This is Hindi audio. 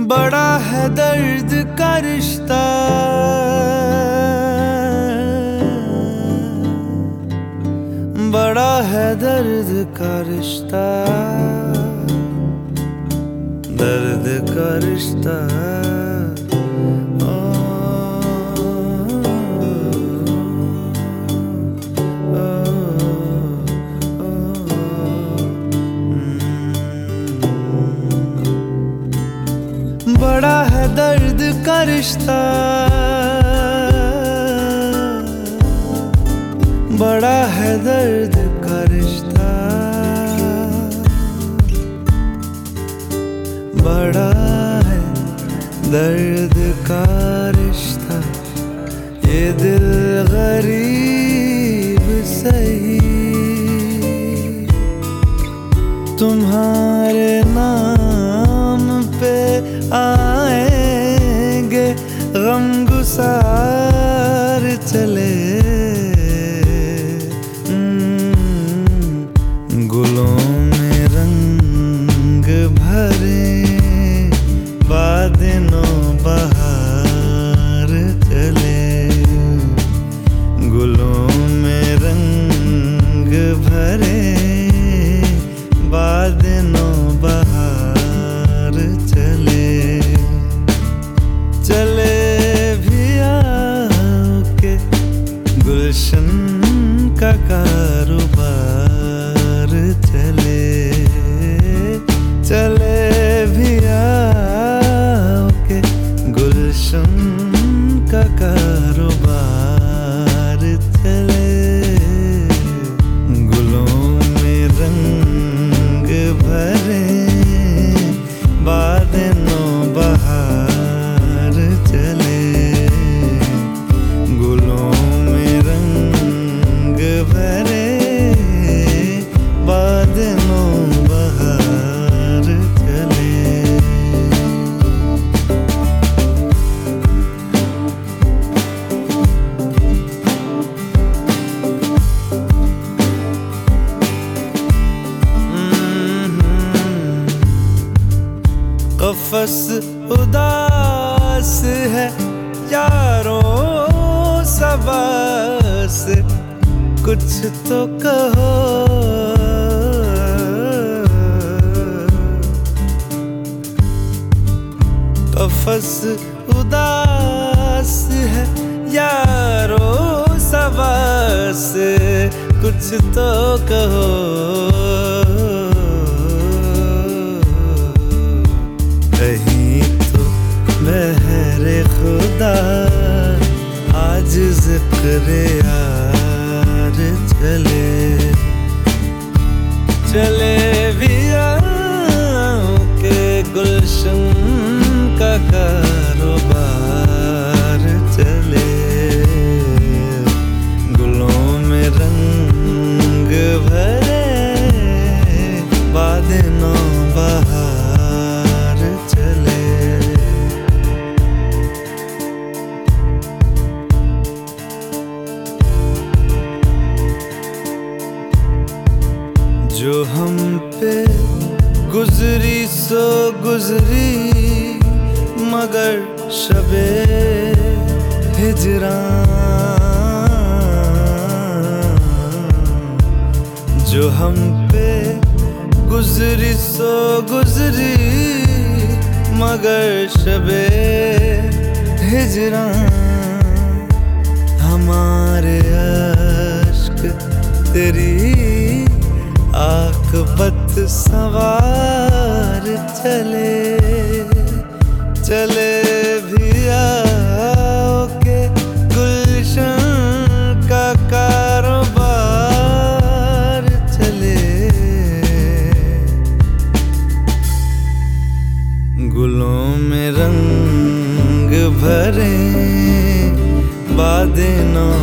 बड़ा है दर्द का रिश्ता, बड़ा है दर्द का रिश्ता, दर्द का रिश्ता। बड़ा है दर्द का रिश्ता, बड़ा है दर्द का रिश्ता, बड़ा है दर्द का रिश्ता। ये दिल गरीब सही तुम्हारे नाम पे आएंगे गम गुसार चले। गुलों में रंग भरे बादलों बहार चले। गुलों में रंग भरे बादलों बहार चले। चले भी आओ के गुलशन का कारोबार चले। चले भी आओ के गुलशन का कारोबार चले। गुलों में रंग भरे बादलों बहार चले। गुलों में रंग भरे बादलों बहार चले। कफ़स उदास है यारों सबास, कुछ तो कहो। कफ़स उदास है यारों सबास, कुछ तो कहो। कहीं तो बहरे खुदा आज ज़िक्र यार चले। चले भी आओ के गुलशन का कारोबार चले। गुलों में रंग भरे बादलों बहार चले। जो हम पे गुजरी सो गुजरी, मगर शबे हिजरां। जो हम पे गुजरी सो गुजरी, मगर शबे हिजरां। हमारे अश्क तेरी आक़िबत सवार चले। चले भी आओ के गुलशन का कारोबार चले। गुलों में रंग भरे बादलों